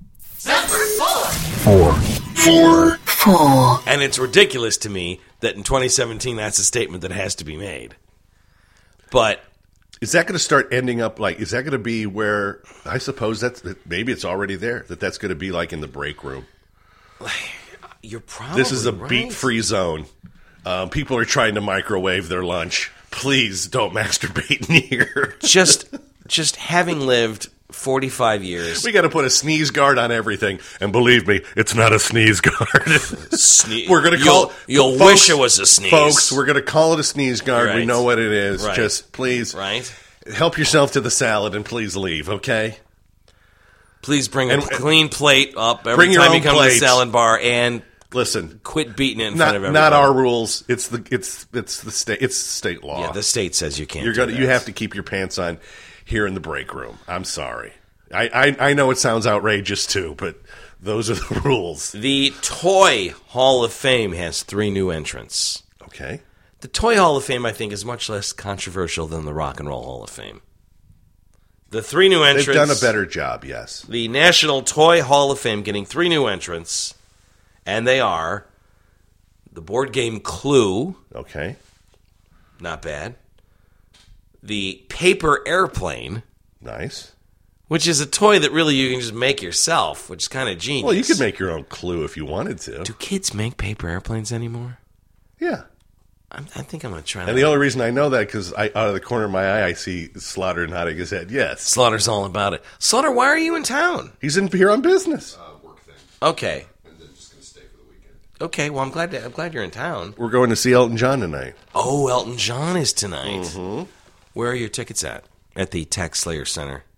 Four. Four. Four. And it's ridiculous to me that in twenty seventeen that's a statement that has to be made. But Is that going to start ending up like? Is that going to be where? I suppose that's maybe it's already there. That that's going to be like in the break room. you're probably This is a right. beat-free zone. Um, people are trying to microwave their lunch. Please don't masturbate in here. Just just having lived forty-five years. We got to put a sneeze guard on everything, and believe me, it's not a sneeze guard. Sne- we're going to call. You'll, you'll folks- wish it was a sneeze, folks. We're going to call it a sneeze guard. We Right. know what it is. Right. Just please, right? help yourself to the salad, and please leave. Okay. Please bring a And- clean plate up every Bring your time you own come to the plates. salad bar, and Listen, quit beating it in front not of everybody. not our rules. It's the it's it's the state it's state law. Yeah, the state says you can't. You're do gonna that. you have to keep your pants on here in the break room. I'm sorry. I, I I know it sounds outrageous too, but those are the rules. The Toy Hall of Fame has three new entrants. Okay. The Toy Hall of Fame, I think, is much less controversial than the Rock and Roll Hall of Fame. The three new entrants. They've done a better job, yes. The National Toy Hall of Fame getting three new entrants, and they are the board game Clue, Okay. not bad. The paper airplane, Nice. which is a toy that really you can just make yourself, which is kind of genius. Well, you could make your own Clue if you wanted to. Do kids make paper airplanes anymore? Yeah. I'm, I think I'm going to try that. And the only reason I know that because I, out of the corner of my eye, I see Slaughter nodding his head. Yes, Slaughter's all about it. Slaughter, why are you in town? he's in here on business. Uh, work thing. Okay. And then just going to stay for the weekend. Okay, well, I'm glad to, I'm glad you're in town. We're going to see Elton John tonight. Oh, Elton John is tonight. Mm-hmm. Where are your tickets at? At the Tax Slayer Center.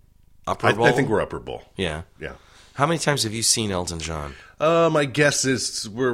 Upper I, bowl? I think we're upper bowl. Yeah. Yeah. How many times have you seen Elton John? Uh, my guess is we're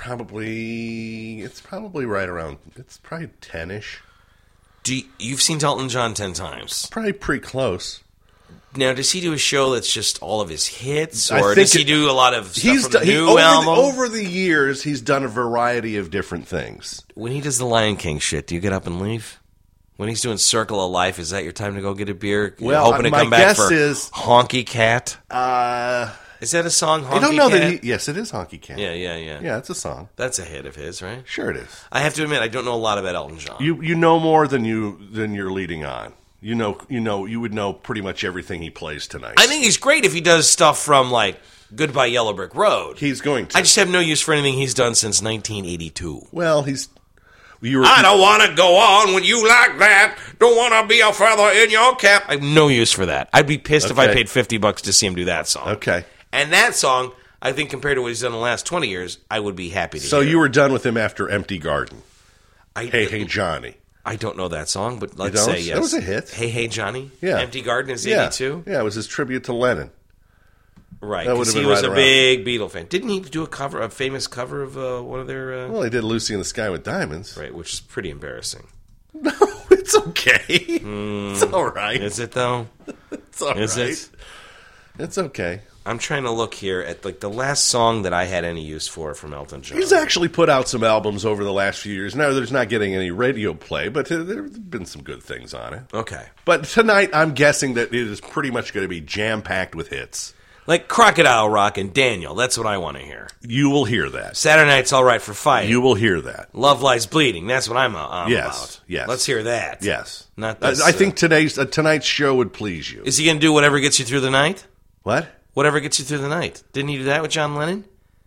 probably, it's probably right around, it's probably ten-ish. Do you, you've seen Elton John ten times. Probably pretty close. Now, does he do a show that's just all of his hits, I or think does he it- do a lot of stuff He's from the done, he, new over, the, album? over the years, he's done a variety of different things. When he does the Lion King shit, do you get up and leave? When he's doing Circle of Life, is that your time to go get a beer? You Well, hoping to my come back guess for is- Honky Cat? Uh, Is that a song, Honky I don't know Cat? that he, yes, it is Honky Cat. Yeah, yeah, yeah. Yeah, it's a song. That's a hit of his, right? Sure it is. I have to admit, I don't know a lot about Elton John. You you know more than you than you're leading on. You know you know you would know pretty much everything he plays tonight. I think he's great if he does stuff from, like, Goodbye Yellow Brick Road. he's going to. I just have no use for anything he's done since nineteen eighty-two. well, he's you were I don't want to go on with you like that. Don't want to be a feather in your cap. I have no use for that. I'd be pissed if I Okay. paid fifty bucks to see him do that song. okay. And that song, I think compared to what he's done in the last twenty years, I would be happy to So hear. you were done with him after Empty Garden. I, Hey Hey Johnny. I don't know that song, but let's don't? say yes. That was a hit. Hey Hey Johnny? Yeah. Empty Garden is Yeah. eighty-two? Yeah, it was his tribute to Lennon. Right, That because would've he been was right a around. big Beatle fan. Didn't he do a cover, a famous cover of uh, one of their... Uh, Well, he did Lucy in the Sky with Diamonds. right, which is pretty embarrassing. No, it's okay. It's all right. Is it, though? It's all Is right. it? It's okay. I'm trying to look here at like the last song that I had any use for from Elton John. He's actually put out some albums over the last few years. Now, there's not getting any radio play, but uh, there have been some good things on it. Okay. But tonight, I'm guessing that it is pretty much going to be jam-packed with hits. Like Crocodile Rock and Daniel. That's what I want to hear. You will hear that. Saturday Night's All Right for Fighting. You will hear that. Love Lies Bleeding. That's what I'm, uh, I'm Yes, about. yes. Let's hear that. Yes. Not I, this, I uh, think today's uh, tonight's show would please you. Is he going to do Whatever Gets You Through the Night? What? Whatever Gets You Through the Night. Didn't he do that with John Lennon?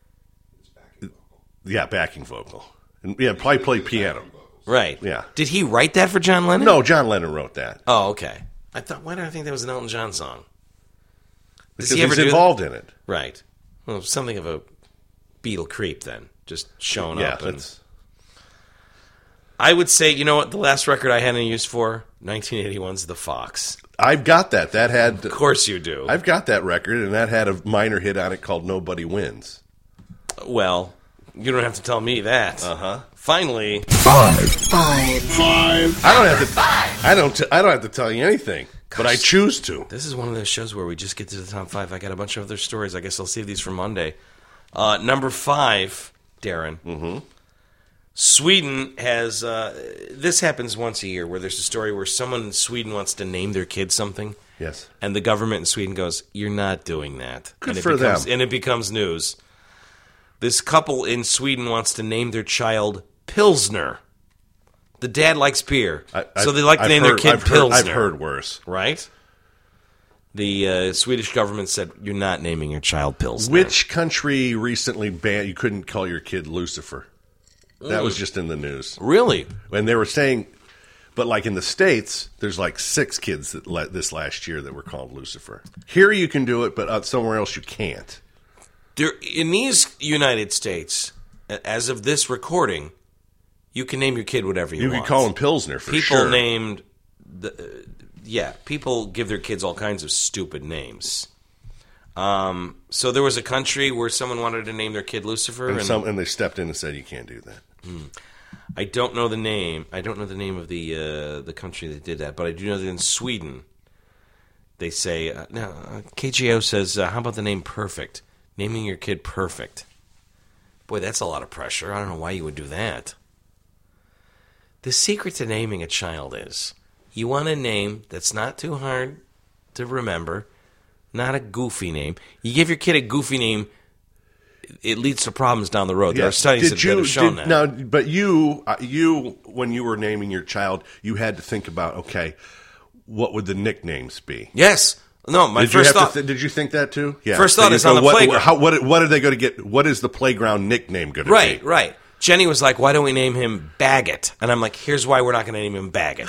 Yeah, backing vocal. And, yeah, probably play piano. Right. Yeah. Did he write that for John Lennon? No, John Lennon wrote that. Oh, okay. I thought, why did I think that was an Elton John song? Does Because he ever he's do that? involved in it. Right. Well, something of a Beatle creep then. Just showing Yeah, up. And that's... I would say, you know what, the last record I had any use for, nineteen eighty-one's The Fox. I've got that. That had... Of course you do. I've got that record, and that had a minor hit on it called Nobody Wins. Well, you don't have to tell me that. Uh-huh. Finally, Five. Five. Five. I don't have to. I don't. T- I don't have to tell you anything, but I choose to. this is one of those shows where we just get to the top five. I got a bunch of other stories. I guess I'll save these for Monday. Uh, number five, Darren. Mm-hmm. Sweden has, uh, this happens once a year, where there's a story where someone in Sweden wants to name their kid something. Yes. And the government in Sweden goes, you're not doing that. Good and it for becomes, them. And it becomes news. This couple in Sweden wants to name their child Pilsner. The dad likes beer. I, so they like to I've name heard, their kid I've Pilsner. Heard, I've heard worse. Right? The uh, Swedish government said, you're not naming your child Pilsner. Which country recently banned? You couldn't call your kid Lucifer. That was just in the news, Really? and they were saying, but like in the States, there's like six kids that let this last year that were called Lucifer. Here you can do it, but uh, somewhere else you can't. There, in these United States, a- as of this recording, you can name your kid whatever you, You want. could call him Pilsner for People sure. named, the, uh, yeah, people give their kids all kinds of stupid names. Um, so there was a country where someone wanted to name their kid Lucifer, and, and some, and they stepped in and said you can't do that. I don't know the name. I don't know the name of the uh, the country that did that, but I do know that in Sweden, they say uh, now uh, K G O says, uh, "How about the name Perfect? Naming your kid Perfect." Boy, that's a lot of pressure. I don't know why you would do that. The secret to naming a child is you want a name that's not too hard to remember, not a goofy name. You give your kid a goofy name, it leads to problems down the road. There are Yes. studies Did that, you, that have shown did, that. Now, but you, uh, you, when you were naming your child, you had to think about, okay, what would the nicknames be? Yes. No, my Did first you have thought. to th- did you think that too? Yeah. First So thought you is go, on the what, playground. How, what, what are they going to get? What is the playground nickname going to be? Right, right. Jenny was like, "Why don't we name him Baggett?" And I'm like, "Here's why we're not going to name him Baggett."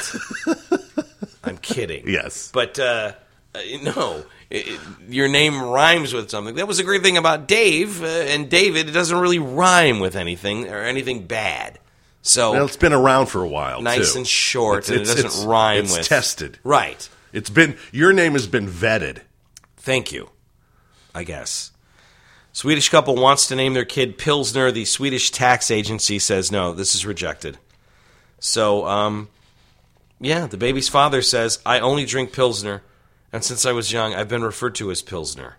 I'm kidding. Yes. But uh, uh, no, it, it- your name rhymes with something. That was a great thing about Dave uh, and David. It doesn't really rhyme with anything or anything bad. So Well, it's been around for a while. nice too. and short, It's- and it's- it doesn't it's- rhyme it's with tested. Right. It's been your name has been vetted. Thank you, I guess. Swedish couple wants to name their kid Pilsner. The Swedish tax agency says no, this is rejected. So, um, yeah, the baby's father says, I only drink Pilsner, and since I was young, I've been referred to as Pilsner.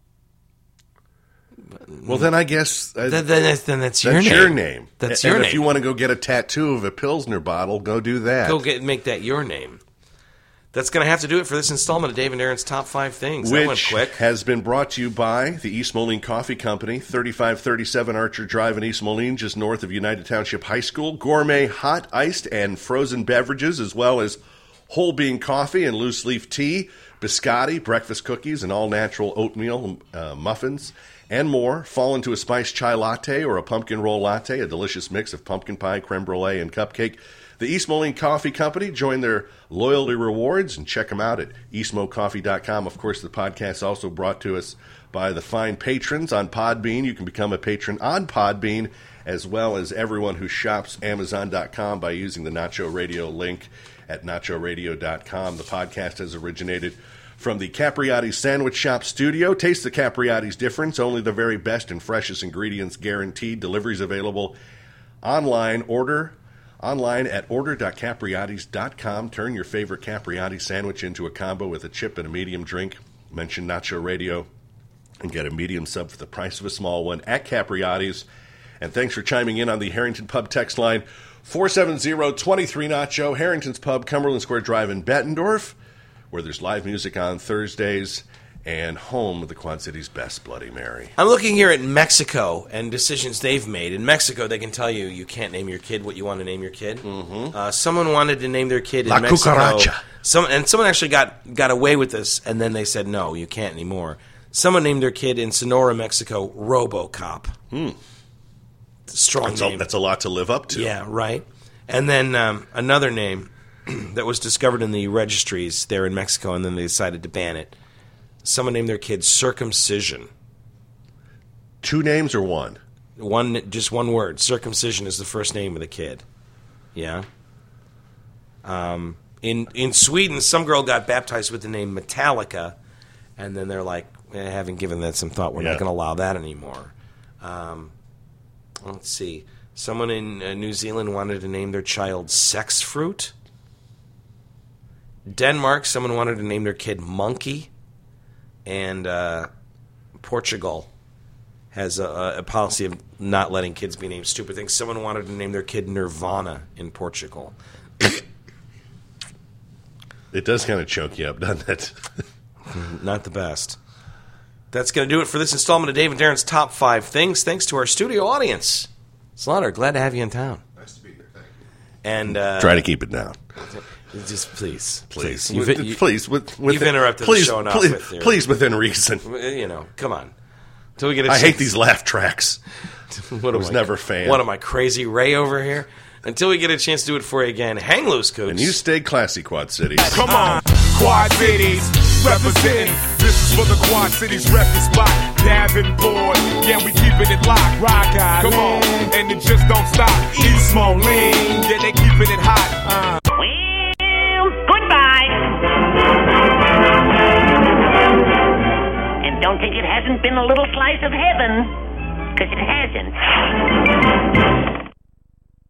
Well, then I guess uh, Then, then, that's, then that's, that's your name. your name. That's and your and name. if you want to go get a tattoo of a Pilsner bottle, go do that. Go get make that your name. That's going to have to do it for this installment of Dave and Aaron's Top five Things. That went Which quick. has been brought to you by the East Moline Coffee Company, thirty-five thirty-seven Archer Drive in East Moline, just north of United Township High School. Gourmet hot, iced, and frozen beverages, as well as whole bean coffee and loose leaf tea, biscotti, breakfast cookies, and all-natural oatmeal uh, muffins, and more. Fall into a spiced chai latte or a pumpkin roll latte, a delicious mix of pumpkin pie, creme brulee, and cupcake. The East Moline Coffee Company, join their loyalty rewards and check them out at east mo coffee dot com. Of course, the podcast is also brought to us by the fine patrons on Podbean. You can become a patron on Podbean, as well as everyone who shops amazon dot com by using the Nacho Radio link at nacho radio dot com. The podcast has originated from the Capriati's Sandwich Shop studio. Taste the Capriati's difference. Only the very best and freshest ingredients guaranteed. Deliveries available online. Order online at order dot capriatis dot com. Turn your favorite Capriati sandwich into a combo with a chip and a medium drink. Mention Nacho Radio and get a medium sub for the price of a small one at Capriati's. And thanks for chiming in on the Harrington Pub text line four seven zero, two three Nacho. Harrington's Pub, Cumberland Square Drive in Bettendorf, where there's live music on Thursdays, and home of the Quad City's best Bloody Mary. I'm looking here at Mexico and decisions they've made. In Mexico, they can tell you you can't name your kid what you want to name your kid. Mm-hmm. Uh, someone wanted to name their kid in La Mexico. Cucaracha. Some, and someone actually got, got away with this, and then they said, no, you can't anymore. Someone named their kid in Sonora, Mexico, RoboCop. Hmm. Strong That's name. a, that's a lot to live up to. Yeah, right. And then um, another name that was discovered in the registries there in Mexico, and then they decided to ban it. Someone named their kid Circumcision. Two names or one? One, just one word. Circumcision is the first name of the kid. Yeah. Um, in in Sweden, some girl got baptized with the name Metallica, and then they're like, eh, having given that some thought, we're Yeah. not going to allow that anymore. Um, let's see. Someone in uh, New Zealand wanted to name their child Sex Fruit. Denmark, someone wanted to name their kid Monkey. And uh, Portugal has a, a policy of not letting kids be named stupid things. Someone wanted to name their kid Nirvana in Portugal. It does kind of choke you up, doesn't it? Not the best. That's going to do it for this installment of Dave and Darren's Top five Things. Thanks to our studio audience. Slaughter, glad to have you in town. Nice to be here. Thank you. And uh, Try to keep it down. just please, Please. please. You've, With- you, please. With, with you've interrupted please, the show enough please, with your- please, within reason. you know, come on. Until we get a I chance- hate these laugh tracks. What was am never a fan. What am I, Crazy Ray over here? Until we get a chance to do it for you again, hang loose, Coops. And you stay classy, Quad Cities. Come on, Quad Cities, representing. This is for the Quad Cities record spot. Davenport, yeah, we keeping it locked. Rock out, come on, and it just don't stop. East Moline, yeah, they keeping it hot. Uh. Well, goodbye. And don't think it hasn't been a little slice of heaven, because it hasn't.